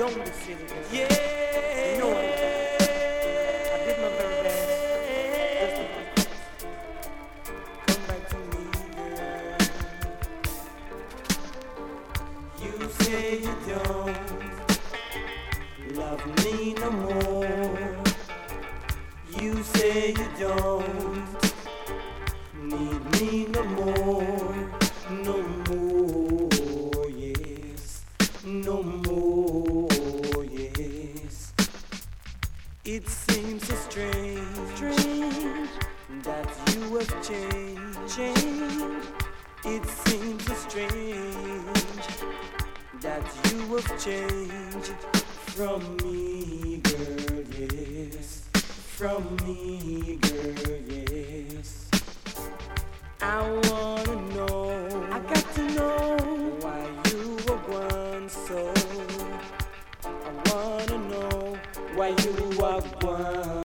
Don't be silly, girl. Yeah. You know I did my very best. Just come back to me, girl. You say you don't love me no more. You say you don't need me no more. No more, yes. No more, yes. It seems so strange that you have changed. It seems so strange that you have changed from me, girl, yes. From me, girl, yes. I wanna know, I got to know why you were gone so. I wanna know why you are gone.